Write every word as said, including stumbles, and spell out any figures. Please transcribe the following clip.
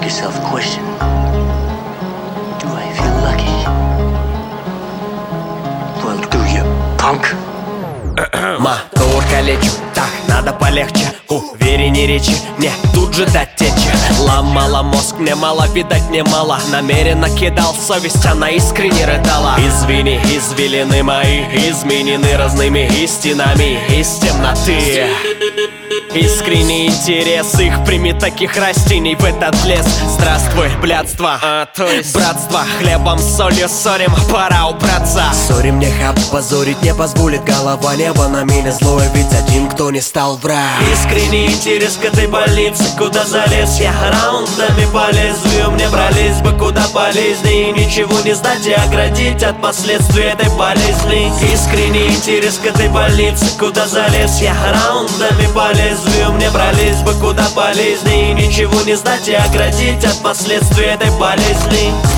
yourself a question. Do I feel lucky? Well, do you, punk? Мотор калечу, так, надо полегче. Уверенней речи, мне тут же дать течи. Ломала мозг, мне мало, видать мне мало. Намеренно кидал совесть, она искренне рыдала. Извини, извилины мои изменены разными истинами из темноты. Искренний интерес их прими таких растений в этот лес. Здравствуй, блядство, а, то есть братство. Хлебом, солью ссорим, пора убраться. Ссорим, не позорить не позволит голова. Небо на меня злое, ведь один, кто не стал враг. Искренний интерес к этой больнице. Куда залез я раундами по лезвию. Мне пролезть бы куда полезнее. И ничего не знать и оградить от последствий этой болезни. Искренний интерес к этой больнице. Куда залез я раундами по лезвию. Мне пролезть бы куда полезнее. И ничего не знать и оградить от последствий этой болезни.